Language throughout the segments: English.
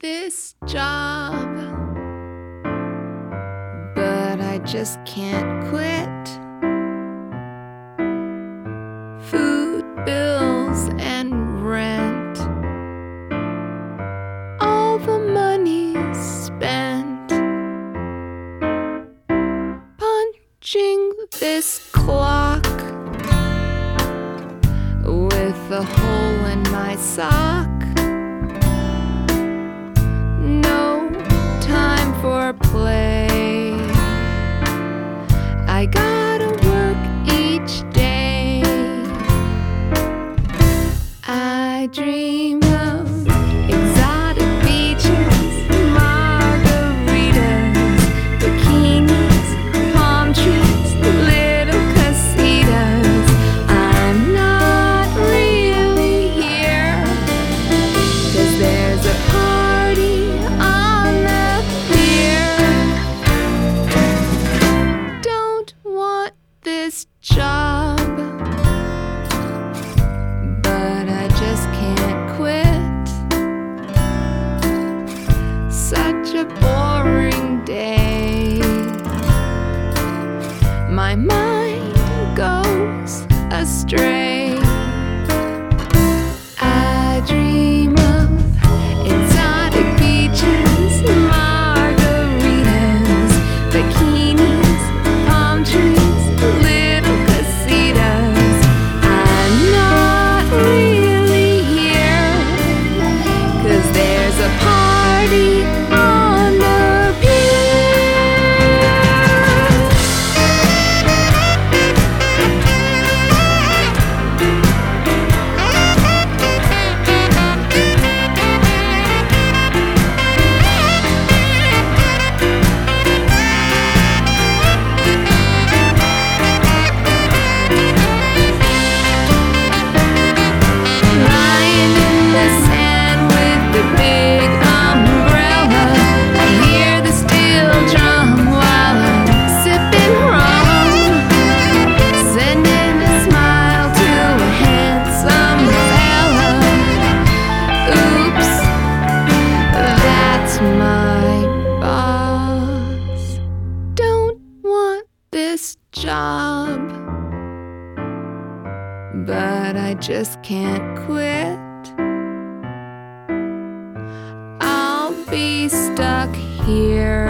this job, but I just can't quit. Food bills and rent, all the money's spent punching this clock with a hole in my sock. No time for play, I gotta work each day. I dream of exotic beaches, margaritas, bikinis, palm trees, little casitas. I'm not really here, 'cause there's a party on the pier. Don't want this job, but I just can't quit. Such a boring day, my mind goes astray. I dream of exotic beaches, margaritas, bikinis, palm trees, little casitas. I'm not really here, 'cause there's a party on the pier. Lying in the sand with the big umbrella, I hear the steel drum while I'm sipping rum, sending a smile to a handsome fella. Oops, that's my boss. Don't want this job, but I just can't quit. I'll be stuck here,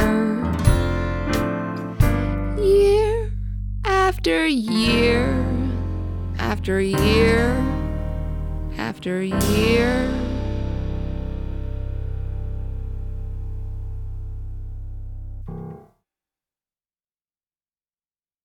year after year, after year, after year.